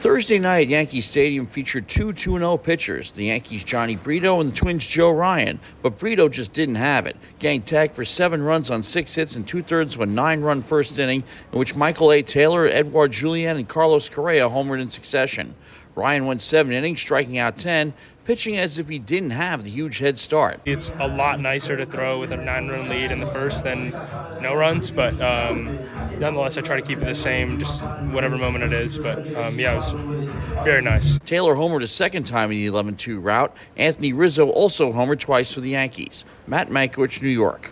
Thursday night at Yankee Stadium featured two 2-0 pitchers, the Yankees' Johnny Brito and the Twins' Joe Ryan. But Brito just didn't have it. Getting tagged for 7 runs on 6 hits and 2/3 of a 9-run first inning, in which Michael A. Taylor, Edouard Julien, and Carlos Correa homered in succession. Ryan went 7 innings, striking out 10, pitching as if he didn't have the huge head start. It's a lot nicer to throw with a 9-run lead in the first than no runs, but nonetheless, I try to keep it the same, just whatever moment it is. But it was very nice. Taylor homered a second time in the 11-2 rout. Anthony Rizzo also homered twice for the Yankees. Matt Mankiewicz, New York.